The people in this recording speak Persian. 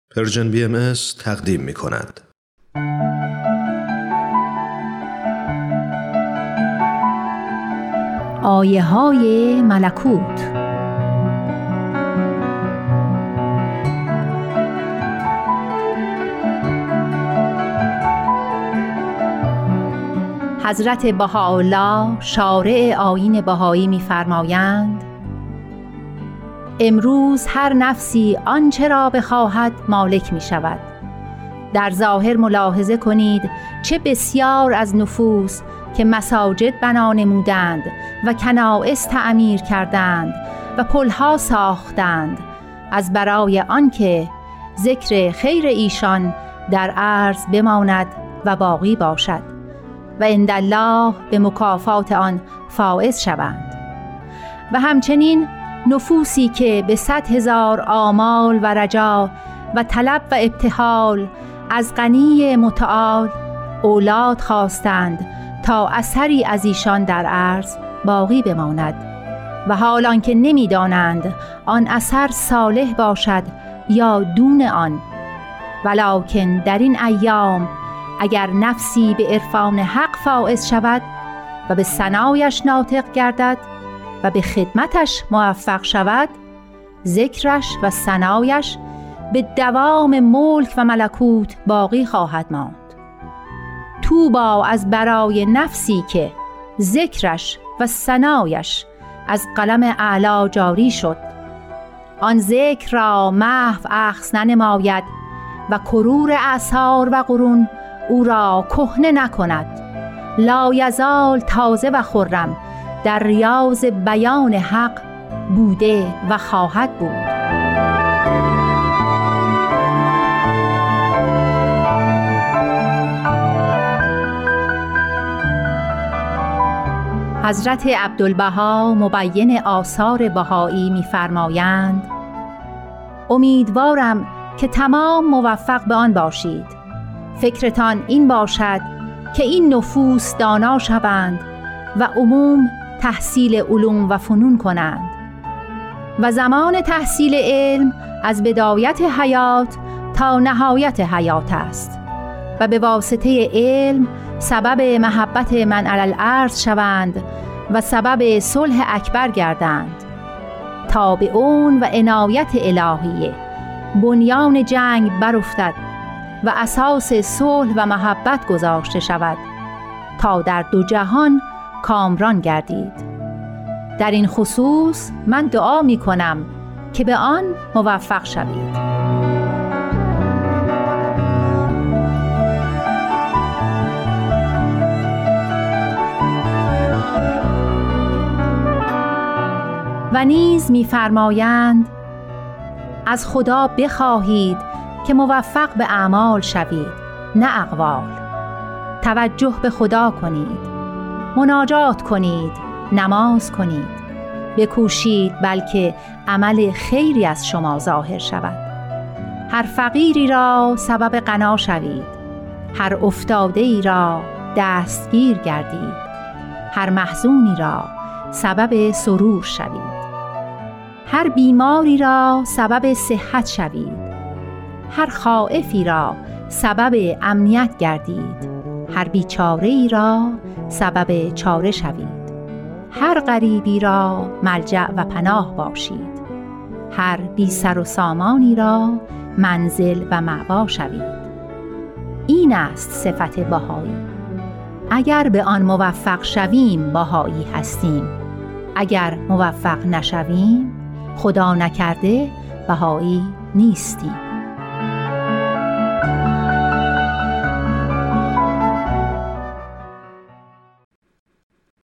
پرژن BMS تقدیم می کند. آیه‌های ملکوت. حضرت بهاءالله شارع آیین بهایی می‌فرمایند: امروز هر نفسی آنچه را بخواهد مالک می شود. در ظاهر ملاحظه کنید چه بسیار از نفوس که مساجد بنا نمودند و کنائس تعمیر کردند و پلها ساختند از برای آنکه ذکر خیر ایشان در عرض بماند و باقی باشد و عندالله به مکافات آن فائز شوند. و همچنین نفوسی که به 100,000 آمال و رجا و طلب و ابتهال از غنی متعال اولاد خواستند تا اثری از ایشان در عرض باقی بماند و حال آنکه نمی‌دانند آن اثر صالح باشد یا دون آن. ولکن در این ایام اگر نفسی به عرفان حق فائز شود و به ثنایش ناطق گردد و به خدمتش موفق شود، ذکرش و ثنایش به دوام ملک و ملکوت باقی خواهد ماند. طوبی از برای نفسی که ذکرش و ثنایش از قلم اعلی جاری شد، آن ذکر را محو اخذ ننماید و کرور اعصار و قرون او را کهنه نکند، لا یزال تازه و خرم در ریاض بیان حق بوده و خواهد بود. حضرت عبدالبها مبین آثار بهایی می‌فرمایند: امیدوارم که تمام موفق به آن باشید. فکرتان این باشد که این نفوس دانا شوند و عموم تحصیل علوم و فنون کنند و زمان تحصیل علم از بدایت حیات تا نهایت حیات است و به واسطه علم سبب محبت من علی الارض شوند و سبب صلح اکبر گردند تا به اون و عنایت الهیه بنیان جنگ برافتد و اساس صلح و محبت گذاشته شود تا در دو جهان کامران گردید. در این خصوص من دعا می کنم که به آن موفق شوید. و نیز می فرمایند: از خدا بخواهید که موفق به اعمال شوید، نه اقوال. توجه به خدا کنید، مناجات کنید، نماز کنید، بکوشید بلکه عمل خیری از شما ظاهر شود. هر فقیری را سبب غنا شوید، هر افتاده‌ای را دستگیر گردید، هر محزونی را سبب سرور شوید، هر بیماری را سبب صحت شوید، هر خائفی را سبب امنیت گردید، هر بیچاره‌ای را سبب چاره شوید، هر غریبی را ملجأ و پناه باشید، هر بی سر و سامانی را منزل و مأوا شوید. این است صفت بهایی. اگر به آن موفق شویم بهایی هستیم، اگر موفق نشویم خدا نکرده بهایی نیستیم.